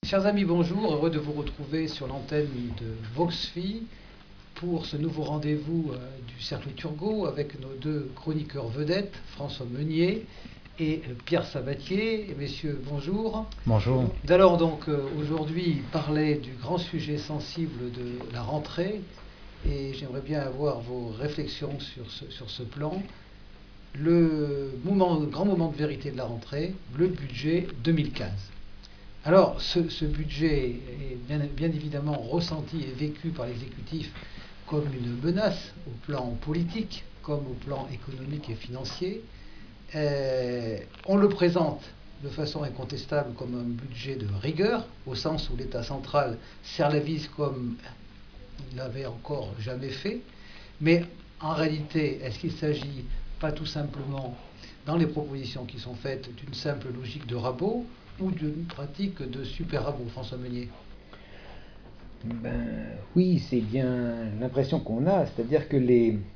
Chers amis, bonjour, heureux de vous retrouver sur l'antenne de VoxPhi pour ce nouveau rendez-vous du Cercle Turgot avec nos deux chroniqueurs vedettes, François Meunier et Pierre Sabatier. Et messieurs, bonjour. Bonjour. Nous allons donc aujourd'hui parler du grand sujet sensible de la rentrée et j'aimerais bien avoir vos réflexions sur ce plan. Le grand moment de vérité de la rentrée, le budget 2015. Alors, ce budget est bien évidemment ressenti et vécu par l'exécutif comme une menace au plan politique, comme au plan économique et financier. On le présente de façon incontestable comme un budget de rigueur, au sens où l'État central serre la vis comme il l'avait encore jamais fait. Mais en réalité, est-ce qu'il s'agit pas tout simplement, dans les propositions qui sont faites, d'une simple logique de rabot ou d'une pratique de super rabot, François Meunier? Oui, c'est bien l'impression qu'on a, c'est-à-dire que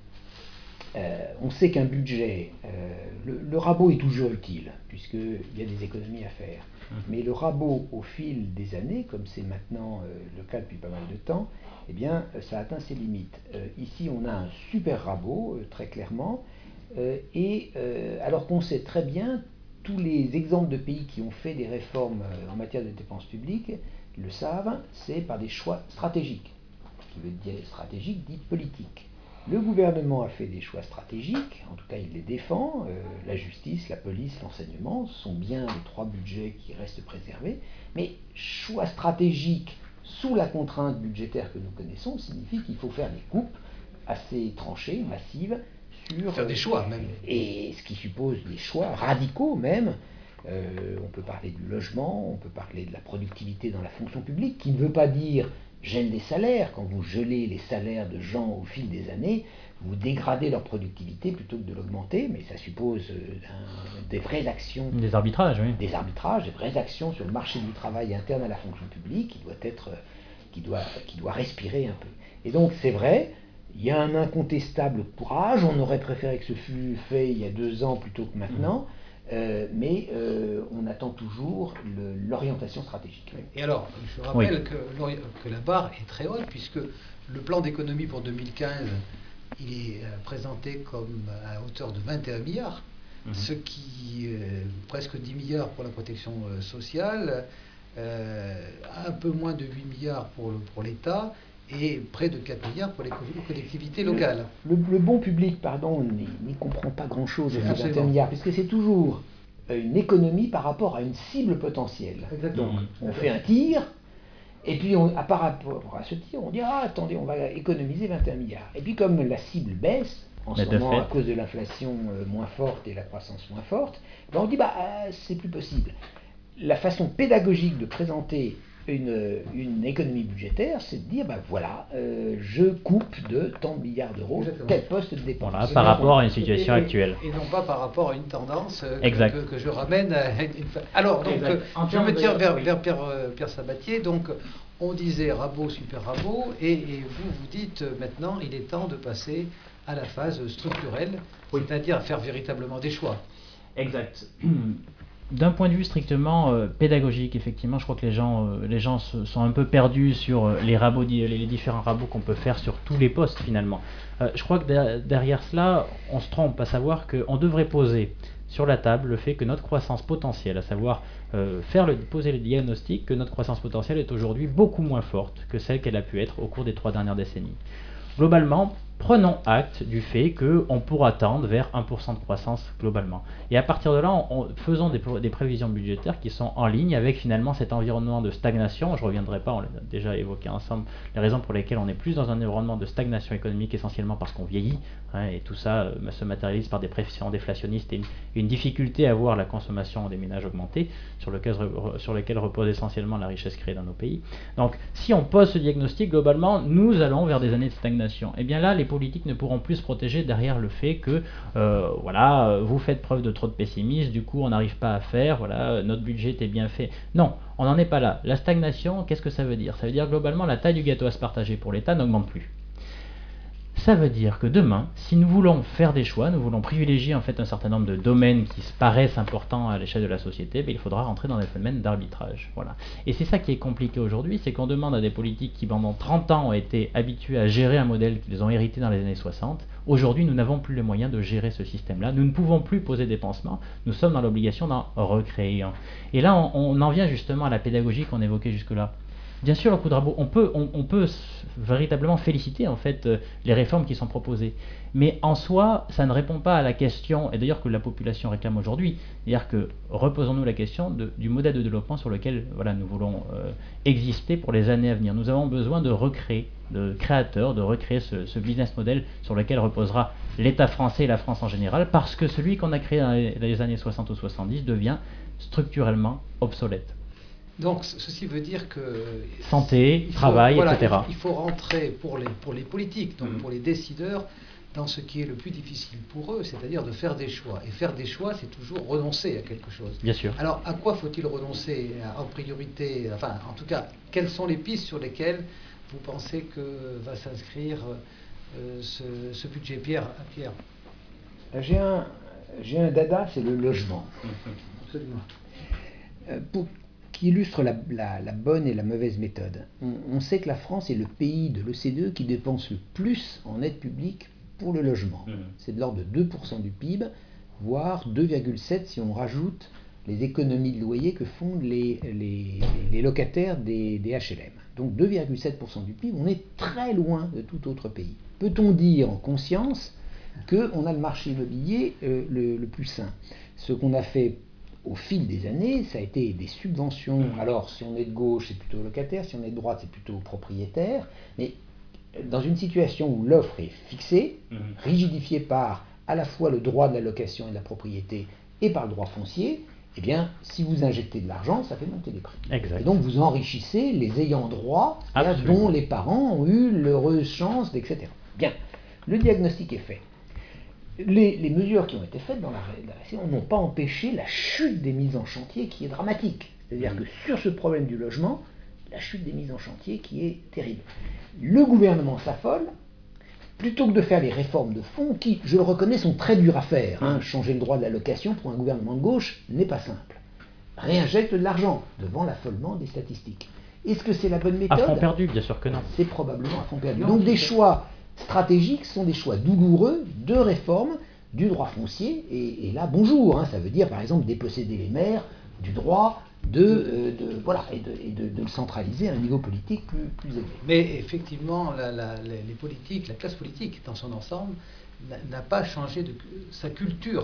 on sait qu'un budget, le rabot est toujours utile, puisqu'il y a des économies à faire. Mais le rabot, au fil des années, comme c'est maintenant le cas depuis pas mal de temps, eh bien, ça atteint ses limites. Ici, on a un super rabot, très clairement, alors qu'on sait très bien, tous les exemples de pays qui ont fait des réformes en matière de dépenses publiques le savent, c'est par des choix stratégiques. Ce qui veut dire stratégique dit politique. Le gouvernement a fait des choix stratégiques, en tout cas il les défend, la justice, la police, l'enseignement sont bien les trois budgets qui restent préservés, mais choix stratégiques sous la contrainte budgétaire que nous connaissons signifie qu'il faut faire des coupes assez tranchées, massives, faire des choix même. Et ce qui suppose des choix radicaux même. On peut parler du logement, on peut parler de la productivité dans la fonction publique, qui ne veut pas dire gel des salaires. Quand vous gelez les salaires de gens au fil des années, vous dégradez leur productivité plutôt que de l'augmenter, mais ça suppose des vraies actions. Des arbitrages, oui. Des arbitrages, des vraies actions sur le marché du travail interne à la fonction publique, qui doit respirer un peu. Et donc c'est vrai, il y a un incontestable courage, on aurait préféré que ce fût fait il y a 2 ans plutôt que maintenant, mais on attend toujours l'orientation stratégique. Et alors, je rappelle que la barre est très haute, puisque le plan d'économie pour 2015, il est présenté comme à hauteur de 21 milliards, ce qui presque 10 milliards pour la protection sociale, un peu moins de 8 milliards pour l'État, et près de 4 milliards pour les collectivités locales. Le bon public, n'y comprend pas grand-chose aux 21 milliards, puisque c'est toujours une économie par rapport à une cible potentielle. Exactement. Donc, on fait un tir, et puis par rapport à ce tir, on dit « Ah, attendez, on va économiser 21 milliards ». Et puis comme la cible baisse, en ce moment à cause de l'inflation moins forte et la croissance moins forte, on dit « c'est plus possible ». La façon pédagogique de présenter une économie budgétaire, c'est de dire, je coupe de tant de milliards d'euros tel poste de dépense. Voilà, par rapport à une situation actuelle. Et non pas par rapport à une tendance que je ramène à une... Alors, donc, je me tiens vers Pierre Sabatier. Donc, on disait rabot, super rabot, et vous dites maintenant, il est temps de passer à la phase structurelle, c'est-à-dire à faire véritablement des choix. Exact. D'un point de vue strictement pédagogique, effectivement, je crois que les gens sont un peu perdus sur les différents rabots qu'on peut faire sur tous les postes finalement. Je crois que derrière cela, on se trompe, à savoir qu'on devrait poser sur la table le fait que notre croissance potentielle, à savoir poser le diagnostic que notre croissance potentielle est aujourd'hui beaucoup moins forte que celle qu'elle a pu être au cours des 3 dernières décennies. Globalement, prenons acte du fait qu'on pourra tendre vers 1% de croissance globalement. Et à partir de là, faisons des prévisions budgétaires qui sont en ligne avec finalement cet environnement de stagnation. Je ne reviendrai pas, on l'a déjà évoqué ensemble, les raisons pour lesquelles on est plus dans un environnement de stagnation économique essentiellement parce qu'on vieillit, et tout ça se matérialise par des pressions déflationnistes et une difficulté à voir la consommation des ménages augmenter, sur lesquels repose essentiellement la richesse créée dans nos pays. Donc si on pose ce diagnostic, globalement, nous allons vers des années de stagnation. Et bien là, les politiques ne pourront plus se protéger derrière le fait que vous faites preuve de trop de pessimisme, du coup on n'arrive pas à faire, notre budget est bien fait. Non, on n'en est pas là. La stagnation, qu'est-ce que ça veut dire? Ça veut dire globalement la taille du gâteau à se partager pour l'État n'augmente plus. Ça veut dire que demain, si nous voulons faire des choix, nous voulons privilégier en fait un certain nombre de domaines qui se paraissent importants à l'échelle de la société, il faudra rentrer dans des phénomènes d'arbitrage. Voilà. Et c'est ça qui est compliqué aujourd'hui, c'est qu'on demande à des politiques qui pendant 30 ans ont été habitués à gérer un modèle qu'ils ont hérité dans les années 60. Aujourd'hui, nous n'avons plus les moyens de gérer ce système-là. Nous ne pouvons plus poser des pansements. Nous sommes dans l'obligation d'en recréer un. Et là, on en vient justement à la pédagogie qu'on évoquait jusque-là. Bien sûr, le coup de rabot, on peut véritablement féliciter en fait les réformes qui sont proposées. Mais en soi, ça ne répond pas à la question, et d'ailleurs que la population réclame aujourd'hui, c'est-à-dire que reposons-nous la question du modèle de développement sur lequel nous voulons exister pour les années à venir. Nous avons besoin de recréer, de créateurs, de recréer ce business model sur lequel reposera l'État français et la France en général, parce que celui qu'on a créé dans les années 60 ou 70 devient structurellement obsolète. Donc ceci veut dire que santé, travail, etc. Il faut rentrer pour les politiques, donc pour les décideurs, dans ce qui est le plus difficile pour eux, c'est-à-dire de faire des choix. Et faire des choix, c'est toujours renoncer à quelque chose. Bien sûr. Alors à quoi faut-il renoncer en priorité? Enfin, en tout cas, quelles sont les pistes sur lesquelles vous pensez que va s'inscrire ce budget, Pierre? J'ai un dada, c'est le logement. Absolument. Qui illustre la bonne et la mauvaise méthode. On sait que la France est le pays de l'OCDE qui dépense le plus en aide publique pour le logement. C'est de l'ordre de 2% du PIB, voire 2,7% si on rajoute les économies de loyer que font les locataires des HLM. Donc 2,7% du PIB, on est très loin de tout autre pays. Peut-on dire en conscience qu'on a le marché immobilier le plus sain? Ce qu'on a fait au fil des années, ça a été des subventions. Alors, si on est de gauche, c'est plutôt locataire, si on est de droite, c'est plutôt propriétaire. Mais dans une situation où l'offre est fixée, rigidifiée par à la fois le droit de la location et de la propriété et par le droit foncier, eh bien, si vous injectez de l'argent, ça fait monter les prix. Exact. Et donc, vous enrichissez les ayants droit, dont les parents ont eu l'heureuse chance, etc. Bien, le diagnostic est fait. Les mesures qui ont été faites dans la rédaction n'ont pas empêché la chute des mises en chantier qui est dramatique. C'est-à-dire que sur ce problème du logement, la chute des mises en chantier qui est terrible. Le gouvernement s'affole, plutôt que de faire les réformes de fond qui, je le reconnais, sont très dures à faire. Changer le droit de la location pour un gouvernement de gauche n'est pas simple. Réinjecte de l'argent devant l'affolement des statistiques. Est-ce que c'est la bonne méthode? À fond perdu, bien sûr que non. C'est probablement à fond perdu. Donc des choix stratégiques sont des choix douloureux de réforme du droit foncier, et là, bonjour, ça veut dire par exemple déposséder les maires du droit de le centraliser à un niveau politique plus élevé. Mais effectivement, les politiques, la classe politique dans son ensemble n'a pas changé sa culture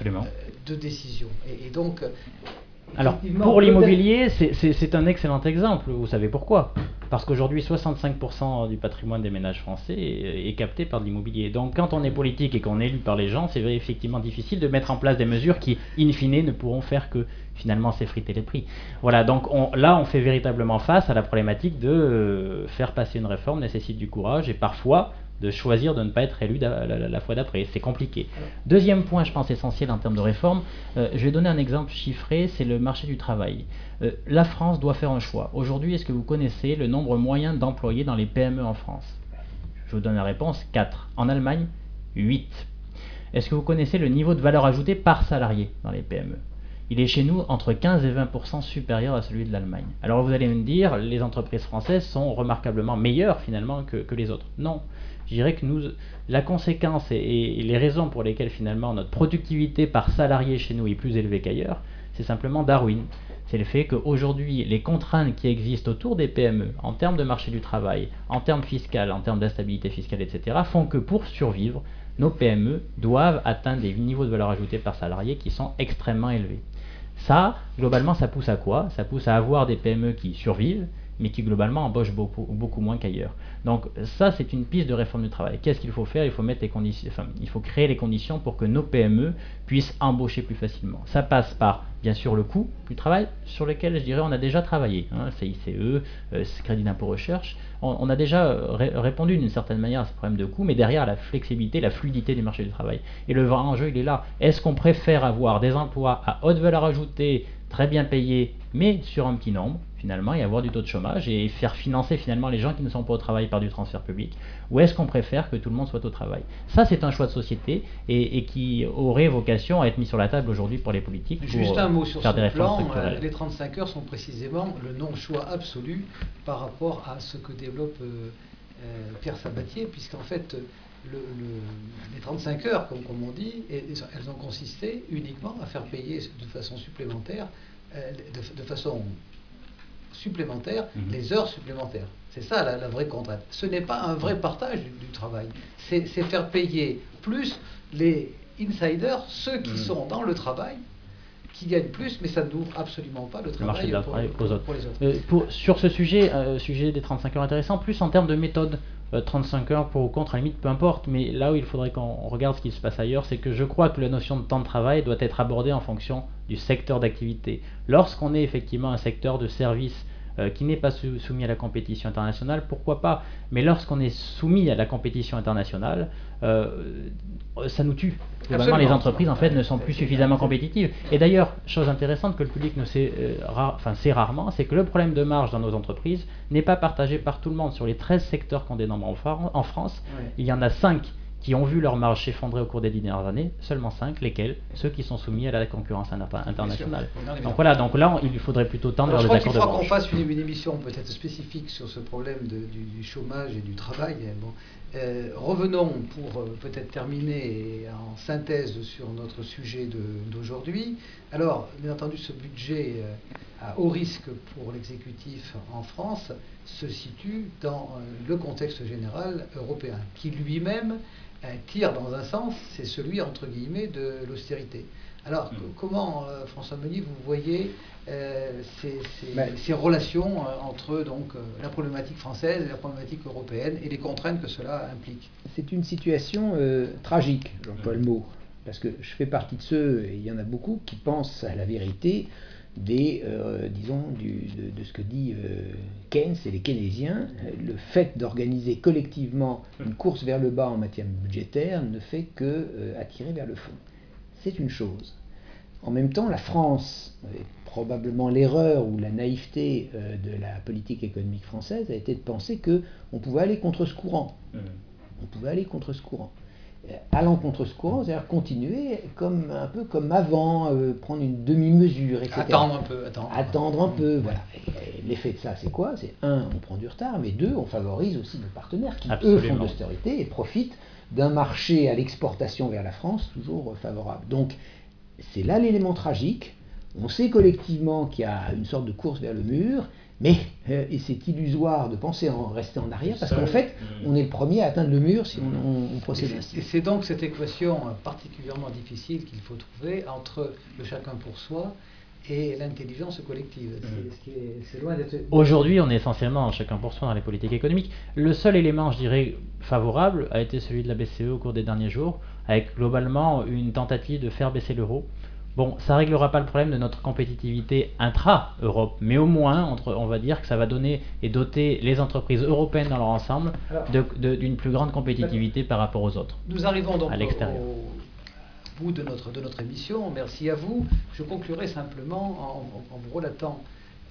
de décision. Et donc... Alors, pour l'immobilier, c'est un excellent exemple. Vous savez pourquoi? Parce qu'aujourd'hui, 65% du patrimoine des ménages français est capté par de l'immobilier. Donc, quand on est politique et qu'on est élu par les gens, c'est effectivement difficile de mettre en place des mesures qui, in fine, ne pourront faire que finalement s'effriter les prix. Voilà, donc là, on fait véritablement face à la problématique de faire passer une réforme nécessite du courage et parfois de choisir de ne pas être élu la fois d'après. C'est compliqué. Deuxième point, je pense, essentiel en termes de réforme, je vais donner un exemple chiffré, c'est le marché du travail. La France doit faire un choix. Aujourd'hui, est-ce que vous connaissez le nombre moyen d'employés dans les PME en France? Je vous donne la réponse, 4. En Allemagne, 8. Est-ce que vous connaissez le niveau de valeur ajoutée par salarié dans les PME? Il est chez nous entre 15 et 20% supérieur à celui de l'Allemagne. Alors vous allez me dire, les entreprises françaises sont remarquablement meilleures finalement que les autres. Non. Je dirais que la conséquence et les raisons pour lesquelles finalement notre productivité par salarié chez nous est plus élevée qu'ailleurs, c'est simplement Darwin. C'est le fait qu'aujourd'hui, les contraintes qui existent autour des PME, en termes de marché du travail, en termes fiscal, en termes d'instabilité fiscale, etc., font que pour survivre, nos PME doivent atteindre des niveaux de valeur ajoutée par salarié qui sont extrêmement élevés. Ça, globalement, ça pousse à quoi? Ça pousse à avoir des PME qui survivent, mais qui globalement embauchent beaucoup moins qu'ailleurs. Donc ça, c'est une piste de réforme du travail. Qu'est-ce qu'il faut faire? Il faut mettre les conditions, il faut créer les conditions pour que nos PME puissent embaucher plus facilement. Ça passe par, bien sûr, le coût du travail, sur lequel, je dirais, on a déjà travaillé. CICE, crédit d'impôt recherche. On a déjà répondu d'une certaine manière à ce problème de coût, mais derrière la flexibilité, la fluidité du marché du travail. Et le vrai enjeu, il est là. Est-ce qu'on préfère avoir des emplois à haute valeur ajoutée, très bien payés, mais sur un petit nombre, finalement, et avoir du taux de chômage et faire financer finalement les gens qui ne sont pas au travail par du transfert public, ou est-ce qu'on préfère que tout le monde soit au travail? Ça, c'est un choix de société et qui aurait vocation à être mis sur la table aujourd'hui pour les politiques. Juste un mot sur faire des ce réformes plan, structurelles. les 35 heures sont précisément le non-choix absolu par rapport à ce que développe Pierre Sabatier, puisqu'en fait, les 35 heures, comme on dit, elles ont consisté uniquement à faire payer de façon supplémentaire, les heures supplémentaires. C'est ça la vraie contrainte. Ce n'est pas un vrai partage du travail. C'est faire payer plus les insiders, ceux qui sont dans le travail, qui gagnent plus, mais ça n'ouvre absolument pas le travail pour les autres. Sur ce sujet, sujet des 35 heures intéressant, plus en termes de méthode. 35 heures pour ou contre, à la limite, peu importe, mais là où il faudrait qu'on regarde ce qui se passe ailleurs, c'est que je crois que la notion de temps de travail doit être abordée en fonction du secteur d'activité. Lorsqu'on est effectivement un secteur de service qui n'est pas soumis à la compétition internationale, pourquoi pas? Mais lorsqu'on est soumis à la compétition internationale, ça nous tue. Globalement, les entreprises en fait ne sont plus suffisamment compétitives. Et d'ailleurs, chose intéressante que le public ne sait, sait rarement, c'est que le problème de marge dans nos entreprises n'est pas partagé par tout le monde. Sur les 13 secteurs qu'on dénombre en France, il y en a 5 qui ont vu leur marge s'effondrer au cours des 10 dernières années, seulement 5, lesquels? Ceux qui sont soumis à la concurrence internationale. Donc voilà, donc là, il faudrait plutôt tendre vers des accords de branche. Je crois qu'il faudra qu'on fasse une émission peut-être spécifique sur ce problème du chômage et du travail. Bon. Revenons pour peut-être terminer en synthèse sur notre sujet d'aujourd'hui. Alors, bien entendu, ce budget à haut risque pour l'exécutif en France se situe dans le contexte général européen, qui lui-même tire dans un sens, c'est celui, entre guillemets, de l'austérité. Alors, comment, François Meunier, vous voyez ces relations entre donc, la problématique française et la problématique européenne et les contraintes que cela implique? C'est une situation tragique, j'emploie le mot, parce que je fais partie de ceux, et il y en a beaucoup, qui pensent à la vérité disons, de ce que dit Keynes et les keynésiens. Le fait d'organiser collectivement une course vers le bas en matière budgétaire ne fait que attirer vers le fond. C'est une chose. En même temps, la France, probablement l'erreur ou la naïveté de la politique économique française a été de penser qu'on pouvait aller contre ce courant. On pouvait aller contre ce courant. Allant contre ce courant, c'est-à-dire continuer un peu comme avant, prendre une demi-mesure, etc. Attendre un peu, voilà. Et l'effet de ça, c'est quoi? C'est un, on prend du retard, mais deux, on favorise aussi nos partenaires qui, eux, font de l'austérité et profitent d'un marché à l'exportation vers la France toujours favorable. Donc, c'est là l'élément tragique. On sait collectivement qu'il y a une sorte de course vers le mur, mais c'est illusoire de penser rester en arrière, parce qu'en fait, on est le premier à atteindre le mur si on procède ainsi. Et c'est donc cette équation particulièrement difficile qu'il faut trouver entre le chacun pour soi et l'intelligence collective. C'est loin d'être... Aujourd'hui, on est essentiellement en chacun pour soi dans les politiques économiques. Le seul élément, je dirais, favorable a été celui de la BCE au cours des derniers jours, avec globalement une tentative de faire baisser l'euro. Bon, ça ne réglera pas le problème de notre compétitivité intra-Europe, mais au moins, on va dire que ça va donner et doter les entreprises européennes dans leur ensemble d'une plus grande compétitivité par rapport aux autres. Nous arrivons donc à l'extérieur. Au bout de notre émission. Merci à vous. Je conclurai simplement en vous relatant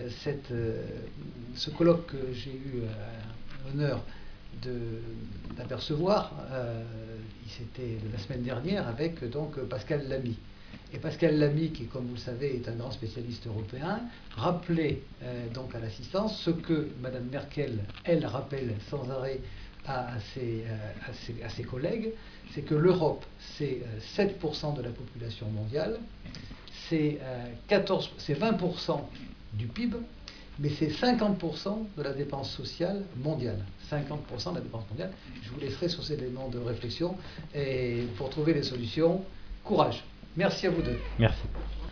ce colloque que j'ai eu l'honneur d'apercevoir. C'était la semaine dernière avec donc Pascal Lamy. Et Pascal Lamy, qui, comme vous le savez, est un grand spécialiste européen, rappelait donc à l'assistance ce que Mme Merkel, elle, rappelle sans arrêt à ses collègues, c'est que l'Europe, c'est 7% de la population mondiale, c'est 20% du PIB, mais c'est 50% de la dépense sociale mondiale. 50% de la dépense mondiale. Je vous laisserai sur ces éléments de réflexion et pour trouver des solutions. Courage. Merci à vous deux. Merci.